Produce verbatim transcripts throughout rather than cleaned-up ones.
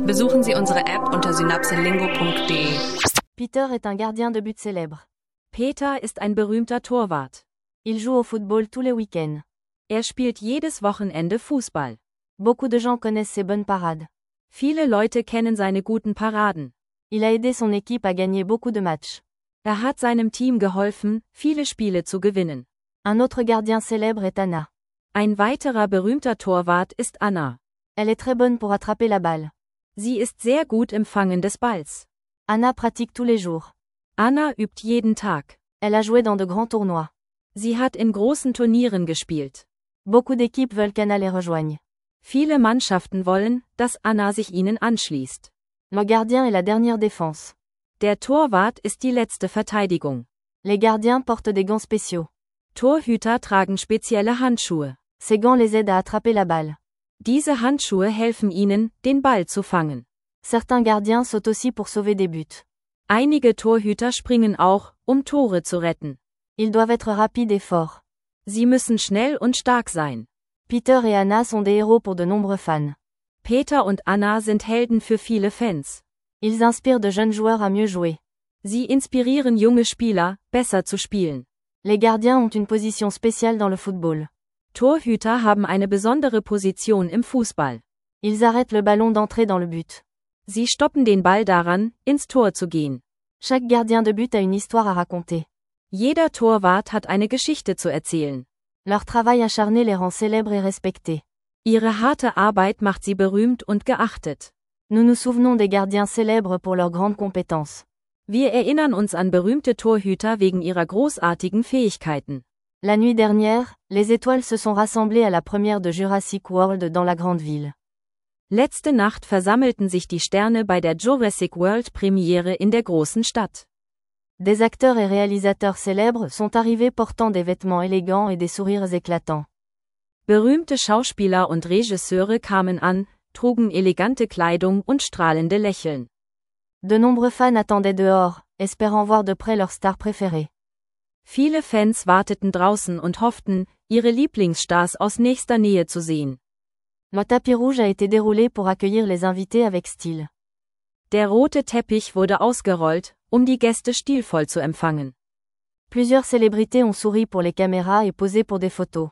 Besuchen Sie unsere App unter synapselingo punkt de. Peter est un gardien de but célèbre. Peter ist ein berühmter Torwart. Il joue au football tous les week-ends. Er spielt jedes Wochenende Fußball. Beaucoup de gens connaissent ses bonnes parades. Viele Leute kennen seine guten Paraden. Il a aidé son équipe à gagner beaucoup de matchs. Er hat seinem Team geholfen, viele Spiele zu gewinnen. Un autre gardien célèbre est Anna. Ein weiterer berühmter Torwart ist Anna. Elle est très bonne pour attraper la balle. Sie ist sehr gut im Fangen des Balls. Anna pratique tous les jours. Anna übt jeden Tag. Elle a joué dans de grands tournois. Sie hat in großen Turnieren gespielt. Beaucoup d'équipes veulent qu'Anna les rejoigne. Viele Mannschaften wollen, dass Anna sich ihnen anschließt. Le gardien est la dernière défense. Der Torwart ist die letzte Verteidigung. Les gardiens portent des gants spéciaux. Torhüter tragen spezielle Handschuhe. Ces gants les aident à attraper la balle. Diese Handschuhe helfen ihnen, den Ball zu fangen. Certains gardiens sautent aussi pour sauver des buts. Einige Torhüter springen auch, um Tore zu retten. Ils doivent être rapides et forts. Sie müssen schnell und stark sein. Peter et Anna sont des héros pour de nombreux fans. Peter und Anna sind Helden für viele Fans. Ils inspirent de jeunes joueurs à mieux jouer. Sie inspirieren junge Spieler, besser zu spielen. Les gardiens ont une position spéciale dans le football. Torhüter haben eine besondere Position im Fußball. Ils arrêtent le ballon d'entrer dans le but. Sie stoppen den Ball daran, ins Tor zu gehen. Chaque gardien de but a une histoire à raconter. Jeder Torwart hat eine Geschichte zu erzählen. Leur travail acharné les rend célèbres et respectés. Ihre harte Arbeit macht sie berühmt und geachtet. Nous nous souvenons des gardiens célèbres pour leurs grandes compétences. Wir erinnern uns an berühmte Torhüter wegen ihrer großartigen Fähigkeiten. La nuit dernière, les étoiles se sont rassemblées à la première de Jurassic World dans la grande ville. Letzte Nacht versammelten sich die Sterne bei der Jurassic World Premiere in der großen Stadt. Des acteurs et réalisateurs célèbres sont arrivés portant des vêtements élégants et des sourires éclatants. Berühmte Schauspieler und Regisseure kamen an, trugen elegante Kleidung und strahlende Lächeln. De nombreux fans attendaient dehors, espérant voir de près leur star préférée. Viele Fans warteten draußen und hofften, ihre Lieblingsstars aus nächster Nähe zu sehen. Le tapis rouge a été déroulé pour accueillir les invités avec style. Der rote Teppich wurde ausgerollt, um die Gäste stilvoll zu empfangen. Plusieurs célébrités ont souri pour les caméras et posé pour des photos.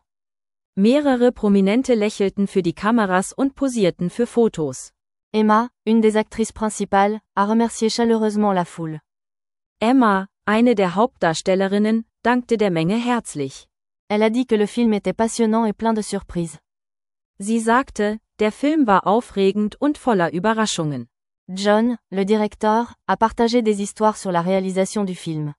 Mehrere Prominente lächelten für die Kameras und posierten für Fotos. Emma, une des actrices principales, a remercié chaleureusement la foule. Emma, eine der Hauptdarstellerinnen, dankte der Menge herzlich. Elle a dit que le film était passionnant et plein de surprises. Sie sagte, der Film war aufregend und voller Überraschungen. John, le directeur, a partagé des histoires sur la réalisation du film.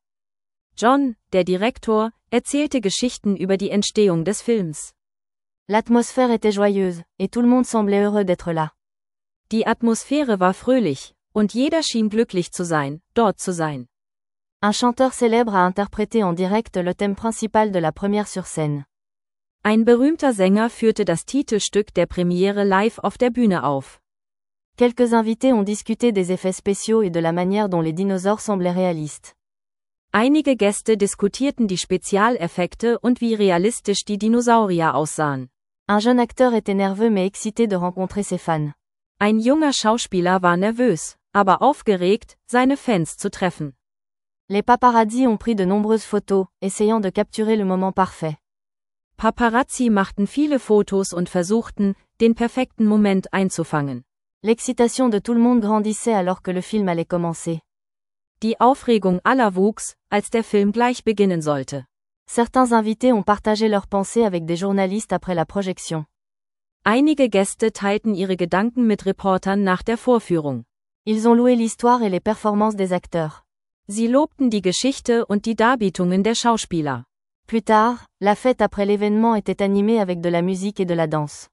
John, der Direktor, erzählte Geschichten über die Entstehung des Films. L'atmosphère était joyeuse, et tout le monde semblait heureux d'être là. Die Atmosphäre war fröhlich, und jeder schien glücklich zu sein, dort zu sein. Un chanteur célèbre a interprété en direct le thème principal de la première sur scène. Ein berühmter Sänger führte das Titelstück der Premiere live auf der Bühne auf. Quelques invités ont discuté des effets spéciaux et de la manière dont les dinosaures semblaient réalistes. Einige Gäste diskutierten die Spezialeffekte und wie realistisch die Dinosaurier aussahen. Un jeune acteur était nerveux mais excité de rencontrer ses fans. Ein junger Schauspieler war nervös, aber aufgeregt, seine Fans zu treffen. Les paparazzi ont pris de nombreuses photos, essayant de capturer le moment parfait. Paparazzi machten viele Fotos und versuchten, den perfekten Moment einzufangen. L'excitation de tout le monde grandissait alors que le film allait commencer. Die Aufregung aller wuchs, als der Film gleich beginnen sollte. Certains invités ont partagé leurs pensées avec des journalistes après la projection. Einige Gäste teilten ihre Gedanken mit Reportern nach der Vorführung. Ils ont loué l'histoire et les performances des acteurs. Sie lobten die Geschichte und die Darbietungen der Schauspieler. Plus tard, la fête après l'événement était animée avec de la musique et de la danse.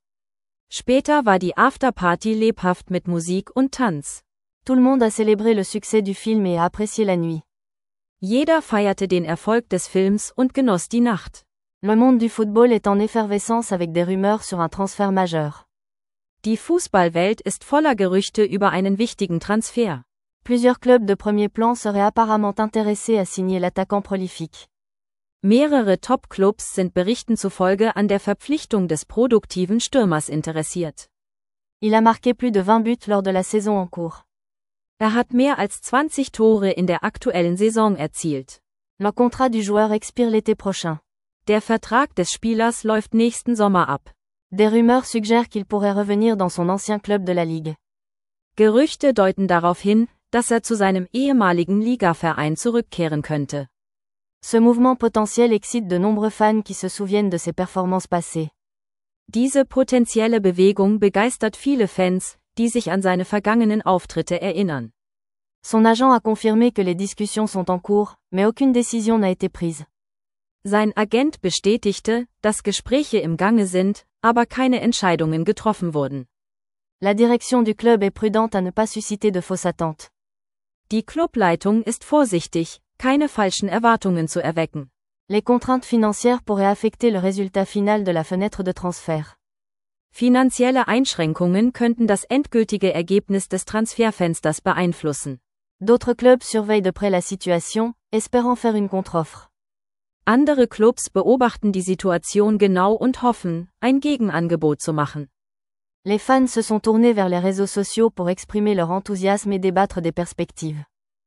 Später war die Afterparty lebhaft mit Musik und Tanz. Tout le monde a célébré le succès du film et a apprécié la nuit. Jeder feierte den Erfolg des Films und genoss die Nacht. Le monde du football est en effervescence avec des rumeurs sur un transfert majeur. Die Fußballwelt ist voller Gerüchte über einen wichtigen Transfer. Plusieurs clubs de premier plan seraient apparemment intéressés à signer l'attaquant prolifique. Mehrere Top-Clubs sind Berichten zufolge an der Verpflichtung des produktiven Stürmers interessiert. Il a marqué plus de vingt buts lors de la saison en cours. Er hat mehr als zwanzig Tore in der aktuellen Saison erzielt. Le contrat du joueur expire l'été prochain. Der Vertrag des Spielers läuft nächsten Sommer ab. Des rumeurs suggèrent qu'il pourrait revenir dans son ancien club de la Ligue. Gerüchte deuten darauf hin, dass er zu seinem ehemaligen Ligaverein zurückkehren könnte. Ce mouvement potentiel excite de nombreux fans qui se souviennent de ses performances passées. Diese potenzielle Bewegung begeistert viele Fans, die sich an seine vergangenen Auftritte erinnern. Son agent a confirmé que les discussions sont en cours, mais aucune décision n'a été prise. Sein Agent bestätigte, dass Gespräche im Gange sind, aber keine Entscheidungen getroffen wurden. La direction du club est prudente à ne pas susciter de fausses attentes. Die Clubleitung ist vorsichtig, keine falschen Erwartungen zu erwecken. Les contraintes financières pourraient affecter le résultat final de la fenêtre de transfert. Finanzielle Einschränkungen könnten das endgültige Ergebnis des Transferfensters beeinflussen. D'autres clubs surveillent de près la situation, espérant faire une contre-offre. Andere Clubs beobachten die Situation genau und hoffen, ein Gegenangebot zu machen. Les fans se sont tournés vers les réseaux sociaux pour exprimer leur enthousiasme et débattre des perspectives.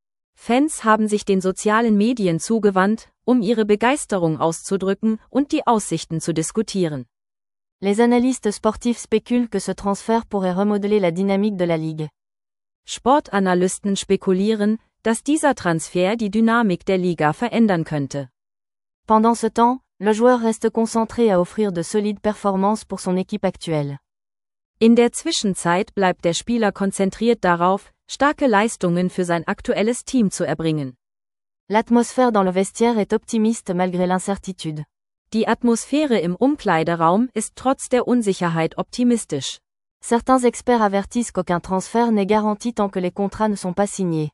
Fans haben sich den sozialen Medien zugewandt, um ihre Begeisterung auszudrücken und die Aussichten zu diskutieren. Les analystes sportifs spéculent que ce transfert pourrait remodeler la dynamique de la Ligue. Sportanalysten spekulieren, dass dieser Transfer die Dynamik der Liga verändern könnte. Pendant ce temps, le joueur reste concentré à offrir de solides performances pour son équipe actuelle. In der Zwischenzeit bleibt der Spieler konzentriert darauf, starke Leistungen für sein aktuelles Team zu erbringen. L'atmosphère dans le vestiaire est optimiste malgré l'incertitude. Die Atmosphäre im Umkleideraum ist trotz der Unsicherheit optimistisch. Certains experts avertissent qu'aucun transfert n'est garanti tant que les contrats ne sont pas signés.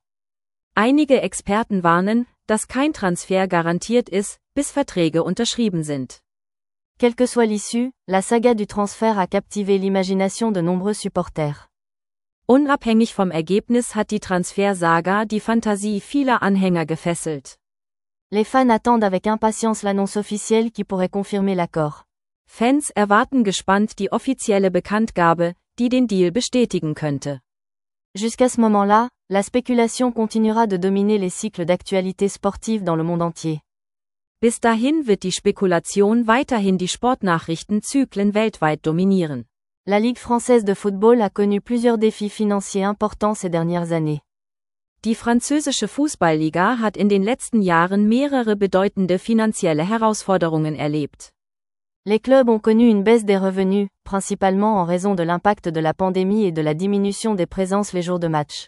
Einige Experten warnen, dass kein Transfer garantiert ist, bis Verträge unterschrieben sind. Quelle que soit l'issue, la saga du transfert a captivé l'imagination de nombreux supporters. Unabhängig vom Ergebnis hat die Transfersaga die Fantasie vieler Anhänger gefesselt. Les fans attendent avec impatience l'annonce officielle qui pourrait confirmer l'accord. Fans erwarten gespannt die offizielle Bekanntgabe, die den Deal bestätigen könnte. Jusqu'à ce moment-là, la spéculation continuera de dominer les cycles d'actualité sportive dans le monde entier. Bis dahin wird die Spekulation weiterhin die Sportnachrichtenzyklen weltweit dominieren. La Ligue française de football a connu plusieurs défis financiers importants ces dernières années. Die französische Fußballliga hat in den letzten Jahren mehrere bedeutende finanzielle Herausforderungen erlebt. Les clubs ont connu une baisse des revenus, principalement en raison de l'impact de la pandémie et de la diminution des présences les jours de match.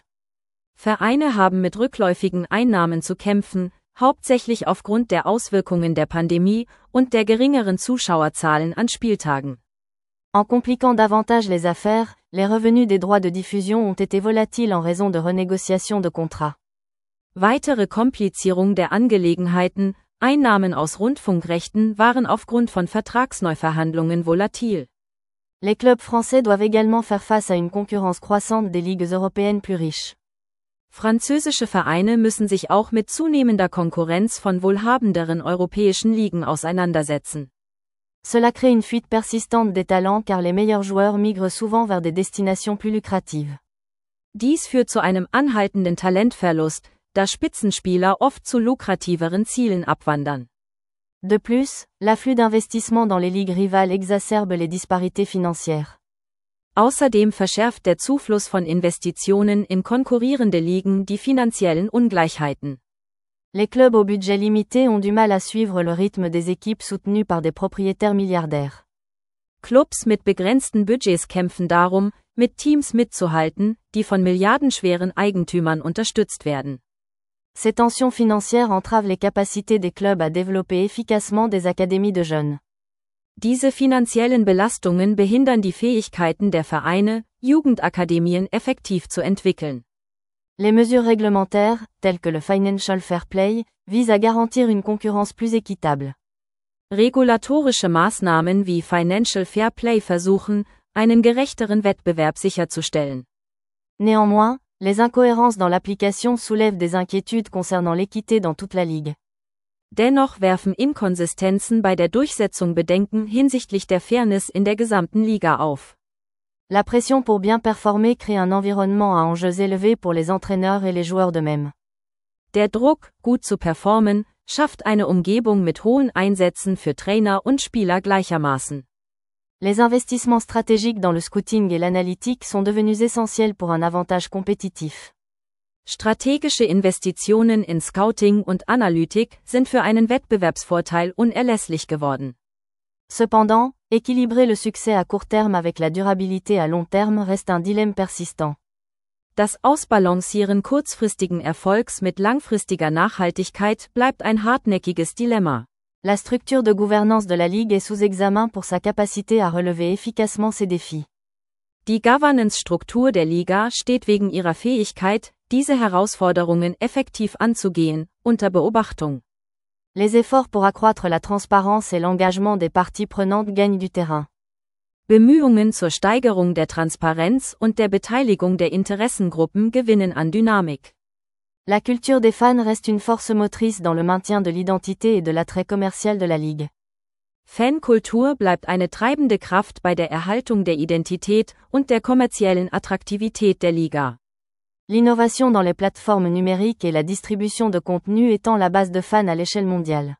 Vereine haben mit rückläufigen Einnahmen zu kämpfen, hauptsächlich aufgrund der Auswirkungen der Pandemie und der geringeren Zuschauerzahlen an Spieltagen. En compliquant davantage les affaires, les revenus des droits de diffusion ont été volatiles en raison de renégociations de contrats. Weitere Komplizierung der Angelegenheiten, Einnahmen aus Rundfunkrechten waren aufgrund von Vertragsneuverhandlungen volatil. Les clubs français doivent également faire face à une concurrence croissante des ligues européennes plus riches. Französische Vereine müssen sich auch mit zunehmender Konkurrenz von wohlhabenderen europäischen Ligen auseinandersetzen. Cela crée une fuite persistante des talents car les meilleurs joueurs migrent souvent vers des destinations plus lucratives. Dies führt zu einem anhaltenden Talentverlust, da Spitzenspieler oft zu lukrativeren Zielen abwandern. De plus, l'afflux d'investissements dans les ligues rivales exacerbe les disparités financières. Außerdem verschärft der Zufluss von Investitionen in konkurrierende Ligen die finanziellen Ungleichheiten. Les clubs au budget limité ont du mal à suivre le rythme des équipes soutenues par des propriétaires milliardaires. Clubs mit begrenzten Budgets kämpfen darum, mit Teams mitzuhalten, die von milliardenschweren Eigentümern unterstützt werden. Ces tensions financières entravent les capacités des clubs à développer efficacement des académies de jeunes. Diese finanziellen Belastungen behindern die Fähigkeiten der Vereine, Jugendakademien effektiv zu entwickeln. Les mesures réglementaires, telles que le Financial Fair Play, visent à garantir une concurrence plus équitable. Regulatorische Maßnahmen wie Financial Fair Play versuchen, einen gerechteren Wettbewerb sicherzustellen. Néanmoins, les incohérences dans l'application soulèvent des inquiétudes concernant l'équité dans toute la ligue. Dennoch werfen Inkonsistenzen bei der Durchsetzung Bedenken hinsichtlich der Fairness in der gesamten Liga auf. La pression pour bien performer crée un environnement à enjeux élevés pour les entraîneurs et les joueurs d'eux-mêmes. Der Druck, gut zu performen, schafft eine Umgebung mit hohen Einsätzen für Trainer und Spieler gleichermaßen. Les investissements stratégiques dans le scouting et l'analytique sont devenus essentiels pour un avantage compétitif. Strategische Investitionen in Scouting und Analytik sind für einen Wettbewerbsvorteil unerlässlich geworden. Cependant, équilibrer le succès à court terme avec la durabilité à long terme reste un dilemme persistant. Das Ausbalancieren kurzfristigen Erfolgs mit langfristiger Nachhaltigkeit bleibt ein hartnäckiges Dilemma. La structure de gouvernance de la Ligue est sous examen pour sa capacité à relever efficacement ces défis. Die Governance-Struktur der Liga steht wegen ihrer Fähigkeit, diese Herausforderungen effektiv anzugehen, unter Beobachtung. Les efforts pour accroître la transparence et l'engagement des parties prenantes gagnent du terrain. Bemühungen zur Steigerung der Transparenz und der Beteiligung der Interessengruppen gewinnen an Dynamik. La culture des fans reste une force motrice dans le maintien de l'identité et de l'attrait commercial de la Ligue. Fankultur bleibt eine treibende Kraft bei der Erhaltung der Identität und der kommerziellen Attraktivität der Liga. L'innovation dans les plateformes numériques et la distribution de contenu étant la base de fans à l'échelle mondiale.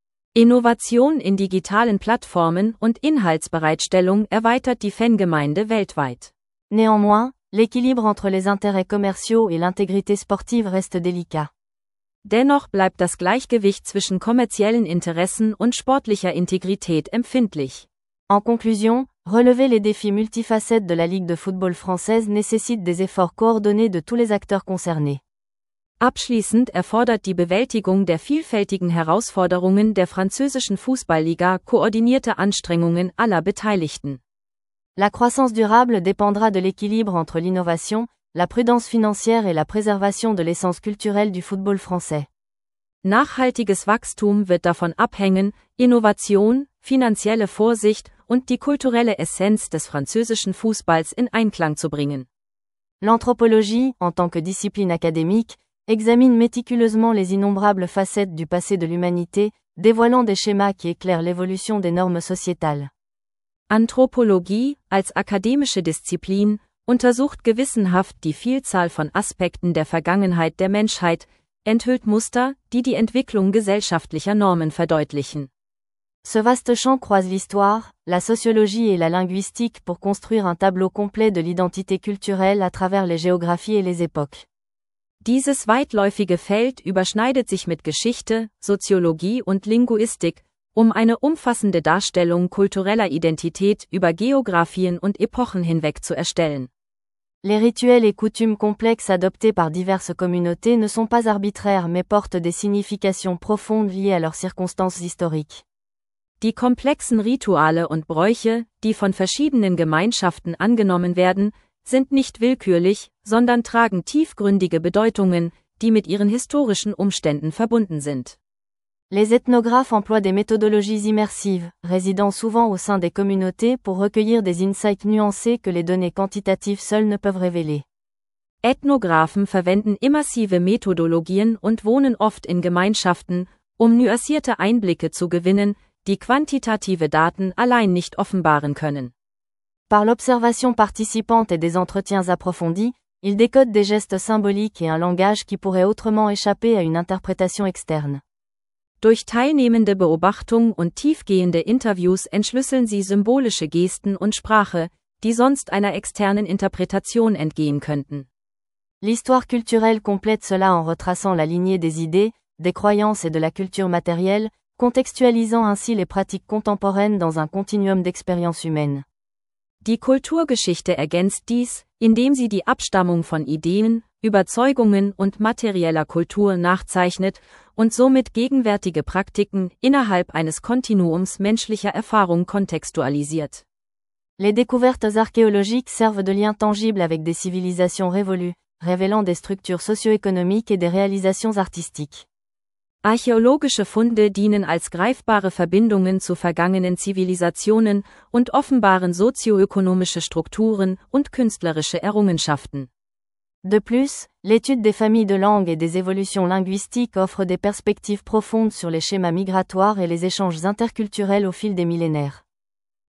Innovation in digitalen Plattformen und Inhaltsbereitstellung erweitert die Fangemeinde weltweit. Néanmoins, l'équilibre entre les intérêts commerciaux et l'intégrité sportive reste délicat. Dennoch bleibt das Gleichgewicht zwischen kommerziellen Interessen und sportlicher Integrität empfindlich. En conclusion, relever les défis multifacettes de la Ligue de football française nécessite des efforts coordonnés de tous les acteurs concernés. Abschließend erfordert die Bewältigung der vielfältigen Herausforderungen der französischen Fußballliga koordinierte Anstrengungen aller Beteiligten. La croissance durable dépendra de l'équilibre entre l'innovation, la prudence financière et la préservation de l'essence culturelle du football français. Nachhaltiges Wachstum wird davon abhängen, Innovation, finanzielle Vorsicht und die kulturelle Essenz des französischen Fußballs in Einklang zu bringen. L'anthropologie, en tant que discipline académique, examine méticuleusement les innombrables facettes du passé de l'humanité, dévoilant des schémas qui éclairent l'évolution des normes sociétales. Anthropologie, als akademische Disziplin, untersucht gewissenhaft die Vielzahl von Aspekten der Vergangenheit der Menschheit, enthüllt Muster, die die Entwicklung gesellschaftlicher Normen verdeutlichen. Ce vaste champ croise l'histoire, la sociologie et la linguistique pour construire un tableau complet de l'identité culturelle à travers les géographies et les époques. Dieses weitläufige Feld überschneidet sich mit Geschichte, Soziologie und Linguistik, um eine umfassende Darstellung kultureller Identität über Geographien und Epochen hinweg zu erstellen. Les rituels et coutumes complexes adoptés par diverses communautés ne sont pas arbitraires mais portent des significations profondes liées à leurs circonstances historiques. Die komplexen Rituale und Bräuche, die von verschiedenen Gemeinschaften angenommen werden, sind nicht willkürlich, sondern tragen tiefgründige Bedeutungen, die mit ihren historischen Umständen verbunden sind. Les ethnographes emploient des méthodologies immersives, résidant souvent au sein des communautés pour recueillir des insights nuancés que les données quantitatives seules ne peuvent révéler. Ethnographen verwenden immersive Methodologien und wohnen oft in Gemeinschaften, um nuancierte Einblicke zu gewinnen, die quantitative Daten allein nicht offenbaren können. Par l'observation participante et des entretiens approfondis, ils décodent des gestes symboliques et un langage qui pourrait autrement échapper à une interprétation externe. Durch teilnehmende Beobachtung und tiefgehende Interviews entschlüsseln sie symbolische Gesten und Sprache, die sonst einer externen Interpretation entgehen könnten. L'histoire culturelle complète cela en retraçant la lignée des idées, des croyances et de la culture matérielle, contextualisant ainsi les pratiques contemporaines dans un continuum d'expériences humaines. Die Kulturgeschichte ergänzt dies, indem sie die Abstammung von Ideen, Überzeugungen und materieller Kultur nachzeichnet und somit gegenwärtige Praktiken innerhalb eines Kontinuums menschlicher Erfahrung kontextualisiert. Les découvertes archéologiques servent de lien tangible avec des civilisations révolues, révélant des structures socio-économiques et des réalisations artistiques. Archäologische Funde dienen als greifbare Verbindungen zu vergangenen Zivilisationen und offenbaren sozioökonomische Strukturen und künstlerische Errungenschaften. De plus, l'étude des familles de langues et des évolutions linguistiques offre des perspectives profondes sur les schémas migratoires et les échanges interculturels au fil des millénaires.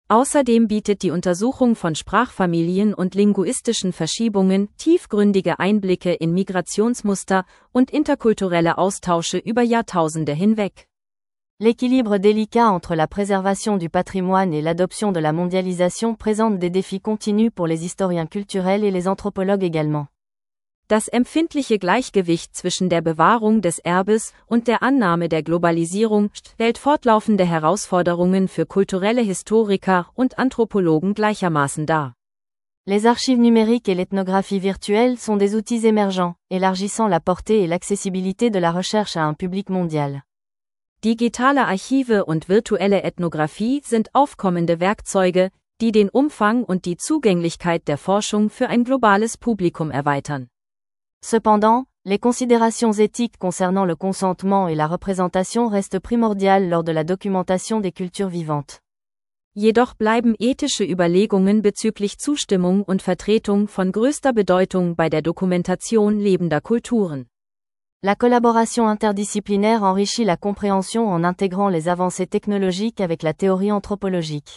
Außerdem bietet die Untersuchung von Sprachfamilien und linguistischen Verschiebungen tiefgründige Einblicke in Migrationsmuster und interkulturelle Austausche über Jahrtausende hinweg. L'équilibre délicat entre la préservation du patrimoine et l'adoption de la mondialisation présente des défis continus pour les historiens culturels et les anthropologues également. Das empfindliche Gleichgewicht zwischen der Bewahrung des Erbes und der Annahme der Globalisierung stellt fortlaufende Herausforderungen für kulturelle Historiker und Anthropologen gleichermaßen dar. Les archives numériques et l'ethnographie virtuelle sont des outils émergents, élargissant la portée et l'accessibilité de la recherche à un public mondial. Digitale Archive und virtuelle Ethnographie sind aufkommende Werkzeuge, die den Umfang und die Zugänglichkeit der Forschung für ein globales Publikum erweitern. Cependant, les considérations éthiques concernant le consentement et la représentation restent primordiales lors de la documentation des cultures vivantes. Jedoch bleiben ethische Überlegungen bezüglich Zustimmung und Vertretung von größter Bedeutung bei der Dokumentation lebender Kulturen. La collaboration interdisciplinaire enrichit la compréhension en intégrant les avancées technologiques avec la théorie anthropologique.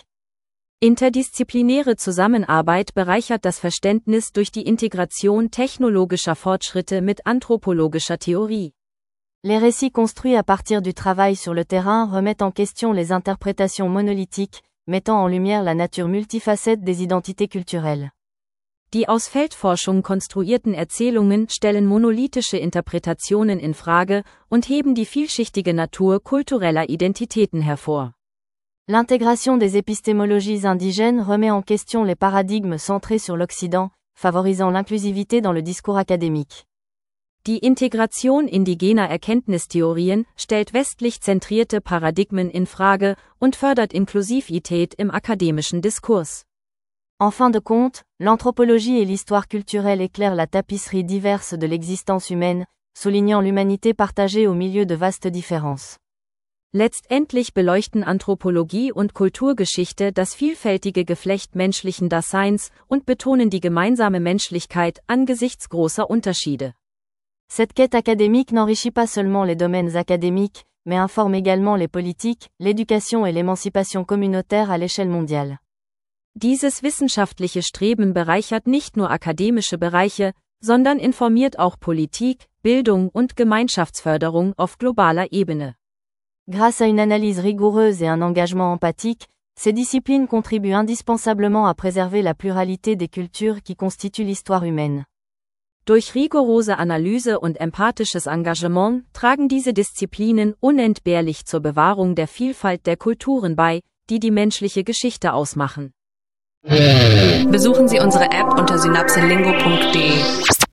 Interdisziplinäre Zusammenarbeit bereichert das Verständnis durch die Integration technologischer Fortschritte mit anthropologischer Theorie. Les récits construits à partir du travail sur le terrain remettent en question les interprétations monolithiques, mettant en lumière la nature multifacette des identités culturelles. Die aus Feldforschung konstruierten Erzählungen stellen monolithische Interpretationen in Frage und heben die vielschichtige Natur kultureller Identitäten hervor. L'intégration des épistémologies indigènes remet en question les paradigmes centrés sur l'Occident, favorisant l'inclusivité dans le discours académique. Die Integration indigener Erkenntnistheorien stellt westlich zentrierte Paradigmen in Frage und fördert Inklusivität im akademischen Diskurs. En fin de compte, l'anthropologie et l'histoire culturelle éclairent la tapisserie diverse de l'existence humaine, soulignant l'humanité partagée au milieu de vastes différences. Letztendlich beleuchten Anthropologie und Kulturgeschichte das vielfältige Geflecht menschlichen Daseins und betonen die gemeinsame Menschlichkeit angesichts großer Unterschiede. Cette quête académique n'enrichit pas seulement les domaines académiques, mais informe également les politiques, l'éducation et l'émancipation communautaire à l'échelle mondiale. Dieses wissenschaftliche Streben bereichert nicht nur akademische Bereiche, sondern informiert auch Politik, Bildung und Gemeinschaftsförderung auf globaler Ebene. Grâce à une analyse rigoureuse et un engagement empathique, ces disciplines contribuent indispensablement à préserver la pluralité des cultures qui constituent l'histoire humaine. Durch rigorose Analyse und empathisches Engagement tragen diese Disziplinen unentbehrlich zur Bewahrung der Vielfalt der Kulturen bei, die die menschliche Geschichte ausmachen. Besuchen Sie unsere App unter synapselingo punkt de.